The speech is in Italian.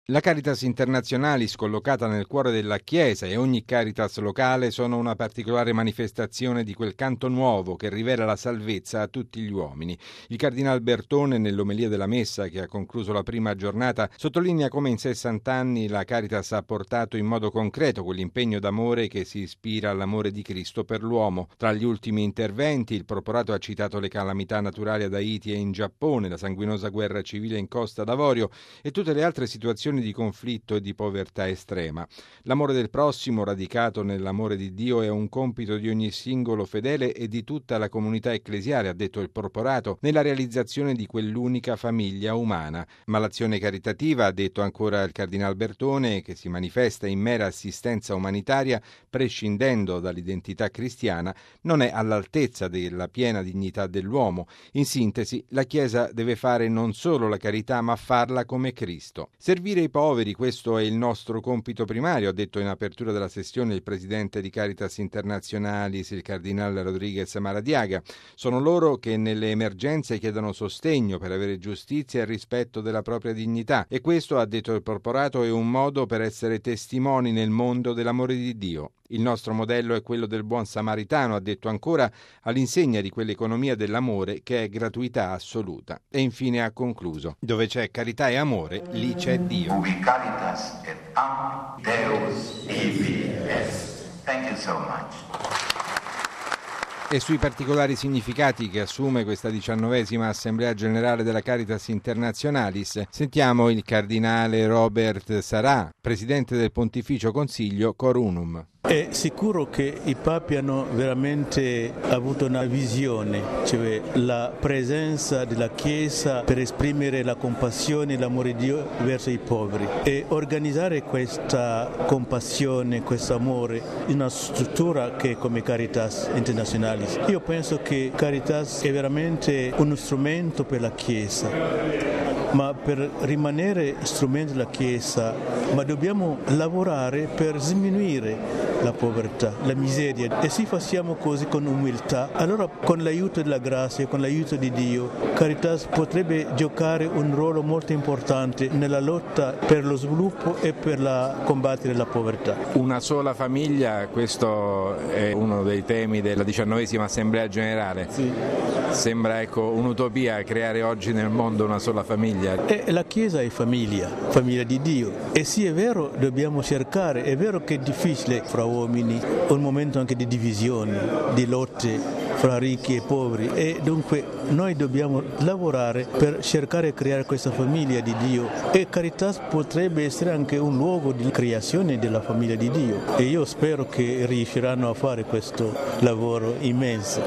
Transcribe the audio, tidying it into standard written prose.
La Caritas Internationalis, collocata nel cuore della Chiesa, e ogni Caritas locale sono una particolare manifestazione di quel canto nuovo che rivela la salvezza a tutti gli uomini. Il Cardinal Bertone, nell'omelia della Messa che ha concluso la prima giornata, sottolinea come in 60 anni la Caritas ha portato in modo concreto quell'impegno d'amore che si ispira all'amore di Cristo per l'uomo. Tra gli ultimi interventi, il Proporato ha citato le calamità naturali ad Haiti e in Giappone, la sanguinosa guerra civile in Costa d'Avorio e tutte le altre situazioni di conflitto e di povertà estrema. L'amore del prossimo, radicato nell'amore di Dio, è un compito di ogni singolo fedele e di tutta la comunità ecclesiale, ha detto il Proporato, nella realizzazione di quell'unica famiglia umana. Ma l'azione caritativa, ha detto ancora il Cardinal Bertone, che si manifesta in mera assistenza umanitaria, prescindendo dall'identità cristiana, non è all'altezza della piena dignità dell'uomo. In sintesi, la Chiesa deve fare non solo la carità, ma farla come Cristo. Servire i poveri, questo è il nostro compito primario, ha detto in apertura della sessione il presidente di Caritas Internationalis, il Cardinale Rodriguez Maradiaga. Sono loro che nelle emergenze chiedono sostegno per avere giustizia e rispetto della propria dignità, e questo, ha detto il Proporato, è un modo per essere testimoni nel mondo dell'amore di Dio. Il nostro modello è quello del buon samaritano, ha detto ancora, all'insegna di quell'economia dell'amore che è gratuità assoluta. E infine ha concluso: dove c'è carità e amore, lì c'è Dio. Ubi caritas et amor, Deus ibi est. Thank you so much. E sui particolari significati che assume questa 19ª Assemblea Generale della Caritas Internationalis sentiamo il Cardinale Robert Sarà, Presidente del Pontificio Consiglio Cor Unum. È sicuro che i papi hanno veramente avuto una visione, cioè la presenza della Chiesa per esprimere la compassione e l'amore di Dio verso i poveri, e organizzare questa compassione, questo amore in una struttura che è come Caritas Internationalis. Io penso che Caritas è veramente uno strumento per la Chiesa, ma per rimanere strumento della Chiesa, ma dobbiamo lavorare per diminuire la povertà, la miseria, e se facciamo così con umiltà, allora con l'aiuto della grazia, con l'aiuto di Dio, Caritas potrebbe giocare un ruolo molto importante nella lotta per lo sviluppo e per combattere la povertà. Una sola famiglia, questo è uno dei temi della 19ª Assemblea Generale. Sì. Sembra un'utopia creare oggi nel mondo una sola famiglia. E la Chiesa è famiglia di Dio, e sì, è vero, dobbiamo cercare, è vero che è difficile fra uomini, un momento anche di divisioni, di lotte fra ricchi e poveri, e dunque noi dobbiamo lavorare per cercare di creare questa famiglia di Dio, e Caritas potrebbe essere anche un luogo di creazione della famiglia di Dio, e io spero che riusciranno a fare questo lavoro immenso.